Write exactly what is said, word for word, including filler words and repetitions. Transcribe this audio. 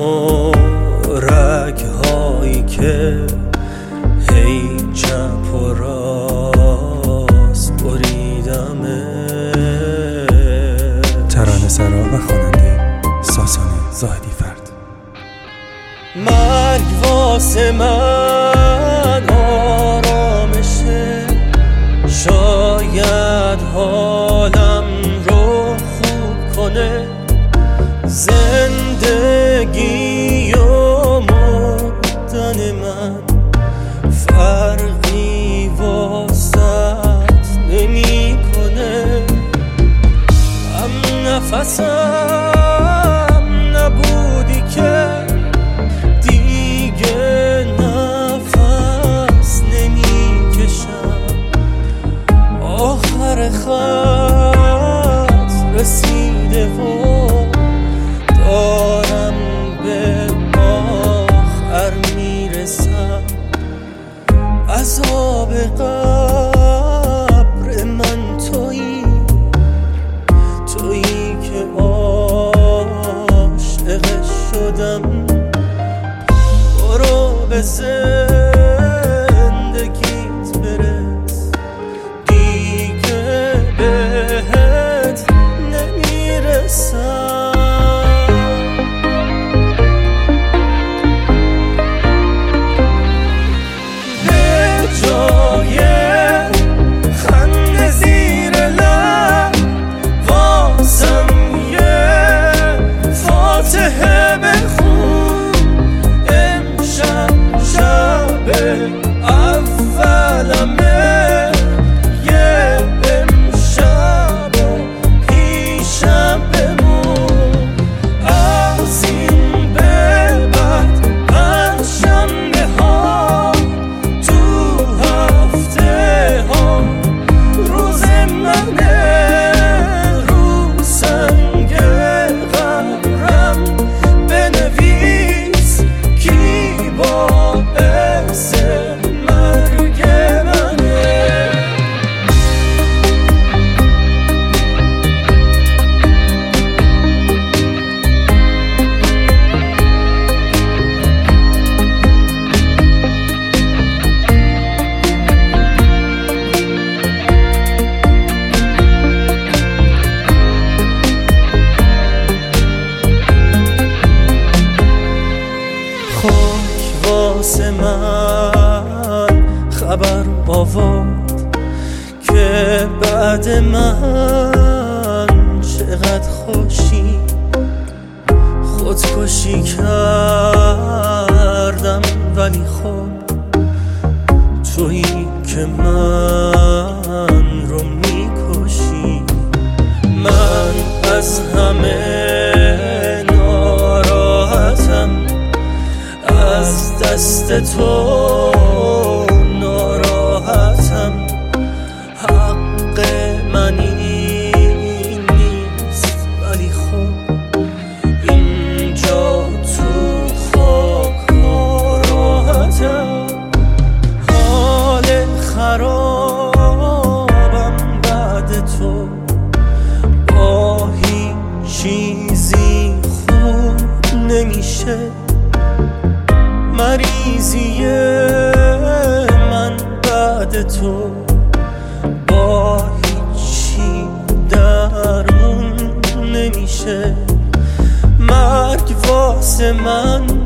و رگهایی که هی چپ و راست بریدمه. ترانه سرا و خواننده ساسان زاهدی فرد. مرگ واسه من آرامشه، شاید حالم رو خوب کنه. زندگی و مردن من فرقی واسط نمی کنه. هم نفسم نبودی که دیگه نفس نمی کشم. آخر خط رسیده و دارم به آخر میرسم. عذاب قبر من تویی، تویی که عاشقش شدم. برو به زندگیت برس، دیگه بهت نمیرسم. واسه من خبر آورد که بعد من چقدر خوشی. خودکشی کردم ولی خب تویی که من رو میکشی. من از همه ناراحتم، از دست تو ناراحتم. حق من این نیست ولی خب اینجا تو خاک ها راحتم. حال خرابم بعد تو، با هیچ چیزی خوب نمیشه. مریضی من بعد تو با هیچی درمون نمیشه. مرگ واسه من